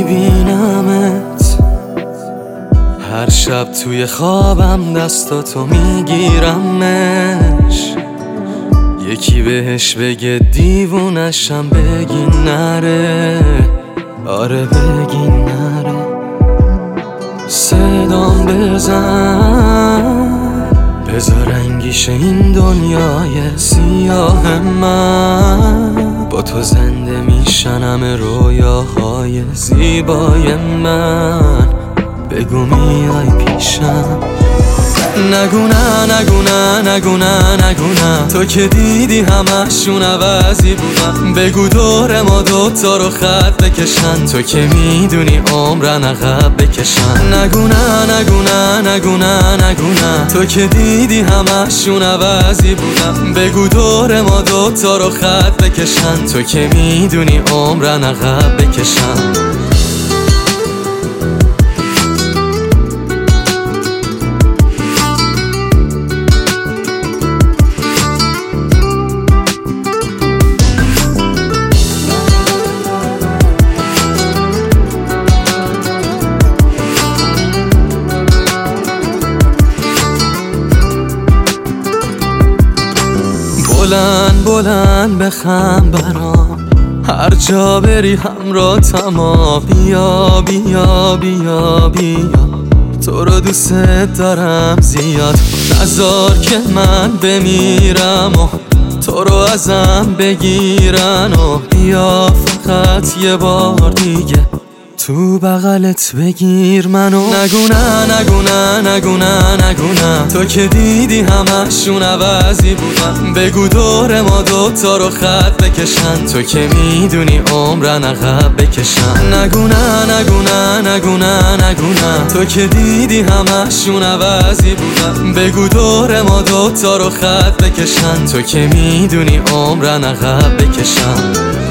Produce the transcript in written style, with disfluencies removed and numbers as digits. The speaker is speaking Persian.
میبینمت هر شب توی خوابم، دستاتو میگیرمش. یکی بهش بگه دیوونشم، بگی نره، آره بگی نره. صدام بزن، بذار رنگیش این دنیای سیاه من. با تو زنده میشن همه رویاهای زیبای من. بگو میای پیشم. نگو نه نگو نه نگو نه نگو نه، تو که دیدی همشون عوضی بودن. بگو دور ما دوتا رو خط بکشن، تو که میدونی عمرن عقب بکشن. نگو نه نگو نه نگو نه نگو نه، تو که دیدی همشون عوضی بودن. بگو دور ما دوتا رو خط بکشن، تو که میدونی عمرن عقب بکشن. بلند بلند بخند برام، هر جا بری همراه تما. بیا بیا بیا بیا، تو رو دوست دارم زیاد. نذار که من بمیرم و تو رو ازم بگیرن. و بیا فقط یه بار دیگه تو بغلت بگیر منو. نگو نه نگو نه نگو نه نگو نه، تو که دیدی همشون عوضی بودن. بگو دور ما دوتا رو خط بکشن، تو که میدونی عمرن عقب بکشن. نگو نه نگو نه نگو نه نگو نه، تو که دیدی همشون عوضی بودن. بگو دور ما دوتا رو خط بکشن، تو که میدونی عمرن عقب بکشن.